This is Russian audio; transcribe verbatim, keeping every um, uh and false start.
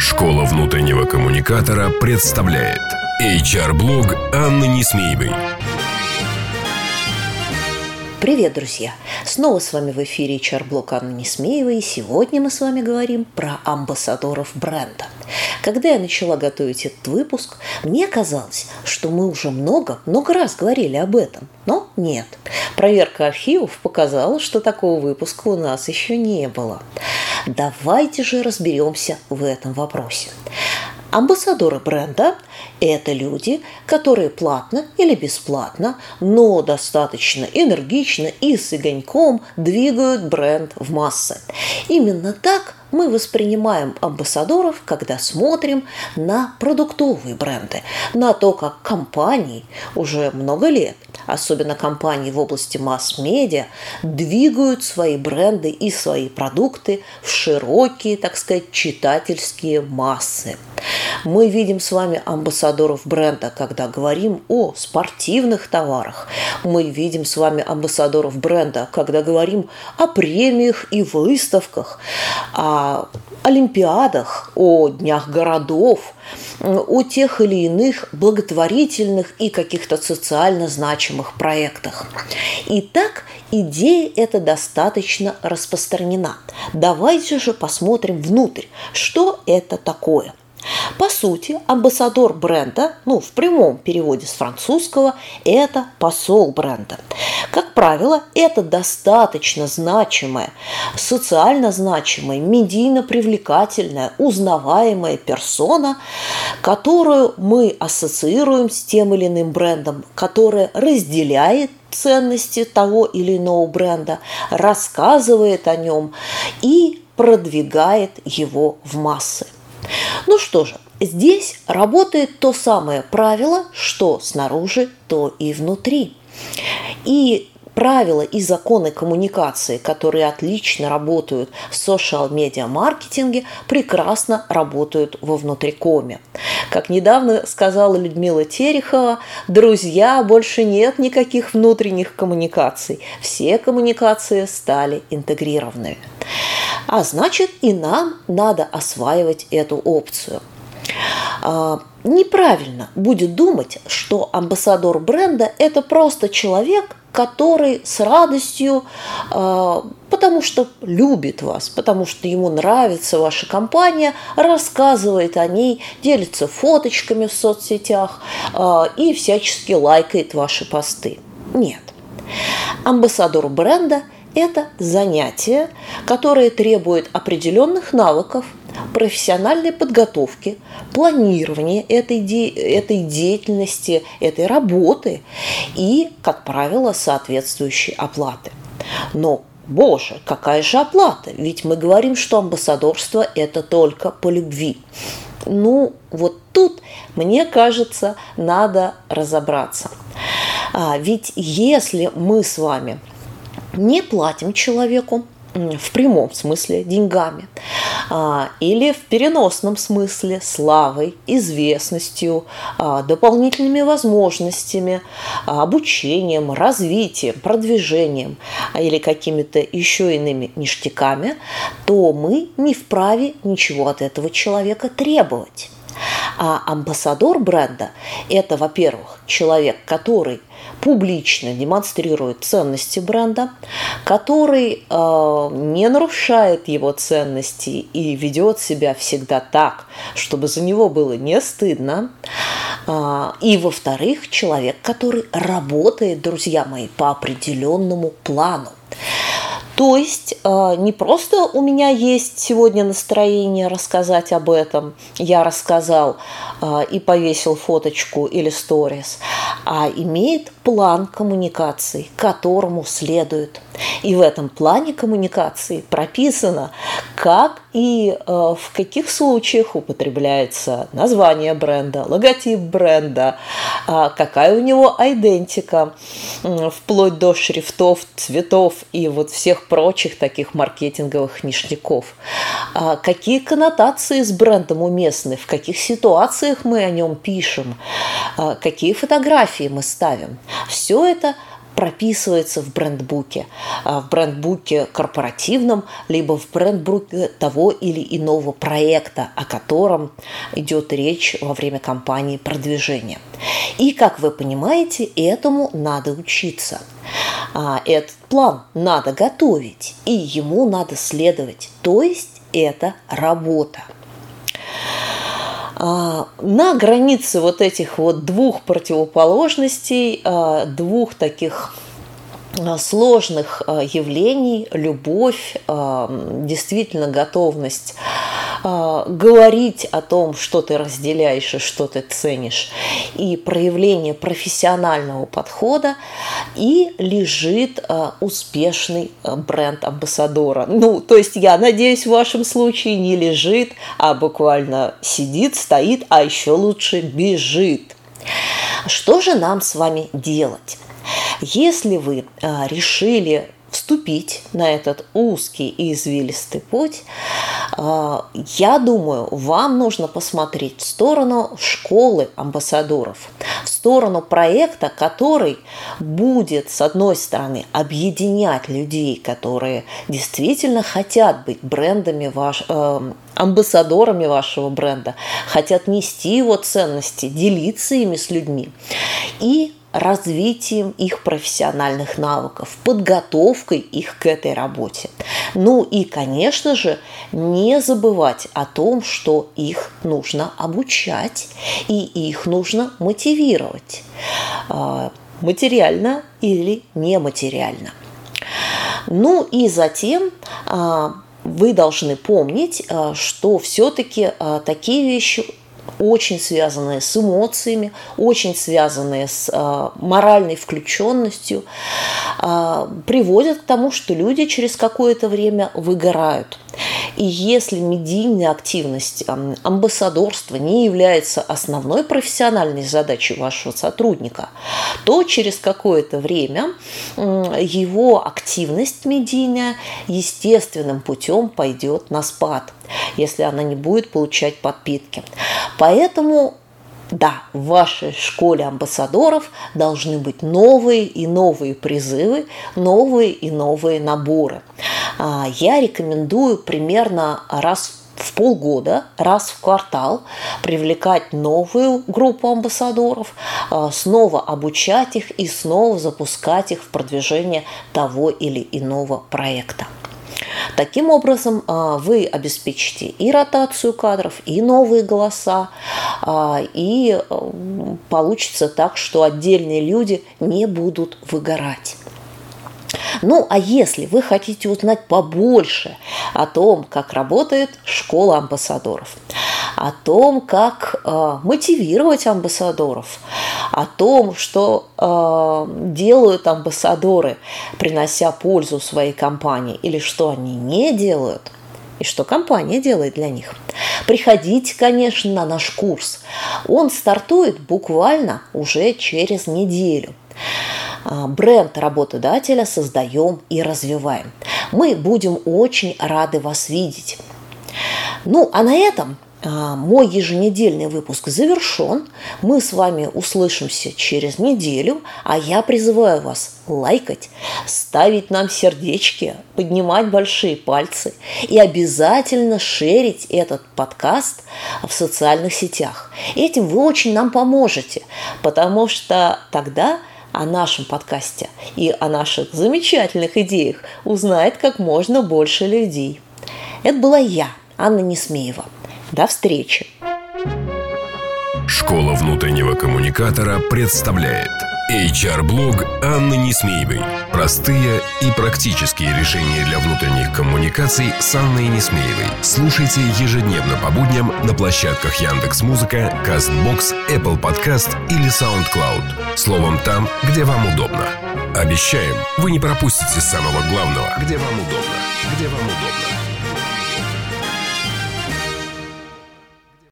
Школа внутреннего коммуникатора представляет эйч ар-блог Анны Несмеевой. Привет, друзья! Снова с вами в эфире эйч ар-блог Анны Несмеевой, и сегодня мы с вами говорим про амбассадоров бренда. Когда я начала готовить этот выпуск, мне казалось, что мы уже много-много раз говорили об этом, но нет. Проверка архивов показала, что такого выпуска у нас еще не было. Давайте же разберемся в этом вопросе. Амбассадоры бренда – это люди, которые платно или бесплатно, но достаточно энергично и с огоньком двигают бренд в массы. Именно так мы воспринимаем амбассадоров, когда смотрим на продуктовые бренды, на то, как компании уже много лет, особенно компании в области масс-медиа, двигают свои бренды и свои продукты в широкие, так сказать, читательские массы. Мы видим с вами амбассадоров бренда, когда говорим о спортивных товарах. Мы видим с вами амбассадоров бренда, когда говорим о премиях и выставках, о олимпиадах, о днях городов, о тех или иных благотворительных и каких-то социально значимых проектах. Итак, идея эта достаточно распространена. Давайте же посмотрим внутрь, что это такое. По сути, амбассадор бренда, ну, в прямом переводе с французского, это посол бренда. Как правило, это достаточно значимая, социально значимая, медийно привлекательная, узнаваемая персона, которую мы ассоциируем с тем или иным брендом, которая разделяет ценности того или иного бренда, рассказывает о нем и продвигает его в массы. Ну что же, здесь работает то самое правило, что снаружи, то и внутри. И правила и законы коммуникации, которые отлично работают в социал-медиа-маркетинге, прекрасно работают во внутрикоме. Как недавно сказала Людмила Терехова, друзья, больше нет никаких внутренних коммуникаций. Все коммуникации стали интегрированными. А значит, и нам надо осваивать эту опцию. А, неправильно будет думать, что амбассадор бренда – это просто человек, который с радостью, а, потому что любит вас, потому что ему нравится ваша компания, рассказывает о ней, делится фоточками в соцсетях а, и всячески лайкает ваши посты. Нет. Амбассадор бренда – это занятие, которое требует определенных навыков, профессиональной подготовки, планирования этой, де- этой деятельности, этой работы и, как правило, соответствующей оплаты. Но, боже, какая же оплата? Ведь мы говорим, что амбассадорство – это только по любви. Ну, вот тут, мне кажется, надо разобраться. А, ведь если мы с вами не платим человеку в прямом смысле деньгами а, или в переносном смысле славой, известностью, а, дополнительными возможностями, а, обучением, развитием, продвижением а, или какими-то еще иными ништяками, то мы не вправе ничего от этого человека требовать. А амбассадор бренда – это, во-первых, человек, который публично демонстрирует ценности бренда, который э, не нарушает его ценности и ведет себя всегда так, чтобы за него было не стыдно. Э, и, во-вторых, человек, который работает, друзья мои, по определенному плану. То есть не просто у меня есть сегодня настроение рассказать об этом, я рассказал и повесил фоточку или сторис, а имеет план коммуникаций, которому следует. И в этом плане коммуникации прописано, как и в каких случаях употребляется название бренда, логотип бренда, какая у него идентика, вплоть до шрифтов, цветов и вот всех прочих таких маркетинговых ништяков. Какие коннотации с брендом уместны, в каких ситуациях мы о нем пишем, какие фотографии мы ставим. Все это прописывается в брендбуке, в брендбуке корпоративном, либо в брендбуке того или иного проекта, о котором идет речь во время кампании продвижения. И, как вы понимаете, этому надо учиться. Этот план надо готовить, и ему надо следовать, то есть это работа. На границе вот этих вот двух противоположностей, двух таких сложных явлений, любовь, действительно готовность говорить о том, что ты разделяешь и что ты ценишь, и проявление профессионального подхода, и лежит успешный бренд амбассадора. Ну, то есть, я надеюсь, в вашем случае не лежит, а буквально сидит, стоит, а еще лучше бежит. Что же нам с вами делать? Если вы решили вступить на этот узкий и извилистый путь, я думаю, вам нужно посмотреть в сторону школы амбассадоров, в сторону проекта, который будет, с одной стороны, объединять людей, которые действительно хотят быть брендами ваш, э, амбассадорами вашего бренда, хотят нести его ценности, делиться ими с людьми, и развитием их профессиональных навыков, подготовкой их к этой работе. Ну и, конечно же, не забывать о том, что их нужно обучать и их нужно мотивировать, материально или нематериально. Ну и затем вы должны помнить, что все-таки такие вещи очень связанные с эмоциями, очень связанные с э, моральной включенностью, э, приводят к тому, что люди через какое-то время выгорают. И если медийная активность, э, амбассадорство не является основной профессиональной задачей вашего сотрудника, то через какое-то время э, его активность медийная естественным путем пойдет на спад, если она не будет получать подпитки. Поэтому, да, в вашей школе амбассадоров должны быть новые и новые призывы, новые и новые наборы. Я рекомендую примерно раз в полгода, раз в квартал привлекать новую группу амбассадоров, снова обучать их и снова запускать их в продвижение того или иного проекта. Таким образом, вы обеспечите и ротацию кадров, и новые голоса, и получится так, что отдельные люди не будут выгорать. Ну, а если вы хотите узнать побольше о том, как работает школа амбассадоров, о том, как э, мотивировать амбассадоров, о том, что э, делают амбассадоры, принося пользу своей компании, или что они не делают, и что компания делает для них, приходите, конечно, на наш курс. Он стартует буквально уже через неделю. Бренд работодателя создаем и развиваем. Мы будем очень рады вас видеть. Ну, а на этом мой еженедельный выпуск завершен. Мы с вами услышимся через неделю, а я призываю вас лайкать, ставить нам сердечки, поднимать большие пальцы и обязательно шерить этот подкаст в социальных сетях. Этим вы очень нам поможете, потому что тогда о нашем подкасте и о наших замечательных идеях узнает как можно больше людей. Это была я, Анна Несмеева. До встречи! Школа внутреннего коммуникатора представляет эйч ар-блог Анны Несмеевой. Простые и практические решения для внутренних коммуникаций с Анной Несмеевой. Слушайте ежедневно по будням на площадках Яндекс.Музыка, Кастбокс, Apple Podcast или SoundCloud. Словом, там, где вам удобно. Обещаем, вы не пропустите самого главного, где вам удобно. Где вам удобно.